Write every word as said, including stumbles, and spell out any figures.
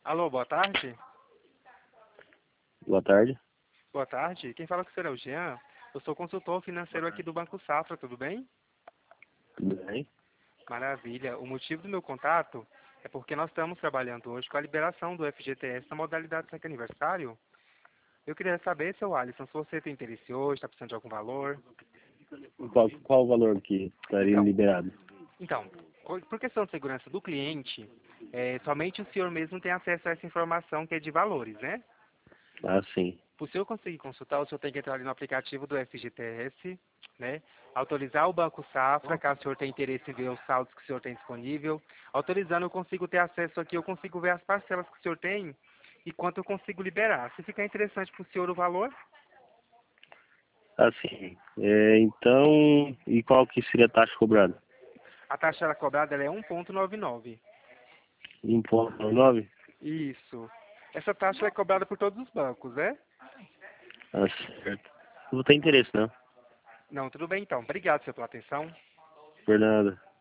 Alô, boa tarde. Boa tarde. Boa tarde. Quem fala com o senhor é o Jean. Eu sou consultor financeiro aqui do Banco Safra, tudo bem? Tudo bem? Maravilha. O motivo do meu contato é porque nós estamos trabalhando hoje com a liberação do F G T S na modalidade sem aniversário. Eu queria saber, seu Alisson, se você tem interesse hoje, está precisando de algum valor. Qual, qual o valor que estaria Então, liberado? então, co- por questão de segurança do cliente, é, somente o senhor mesmo tem acesso a essa informação que é de valores, né? Ah, sim. Para o senhor conseguir consultar, o senhor tem que entrar ali no aplicativo do F G T S, né? Autorizar o Banco Safra, caso o senhor tenha interesse em ver os saldos que o senhor tem disponível. Autorizando, eu consigo ter acesso aqui, eu consigo ver as parcelas que o senhor tem e quanto eu consigo liberar. Se ficar interessante para o senhor o valor, Ah, sim. É, então, e qual que seria a taxa cobrada? a taxa ela cobrada ela é um vírgula noventa e nove. um ponto nove? Isso. Essa taxa é cobrada por todos os bancos, né? Ah, certo. Não tem interesse, não. Não, tudo bem então. Obrigado, senhor, pela atenção. Por nada.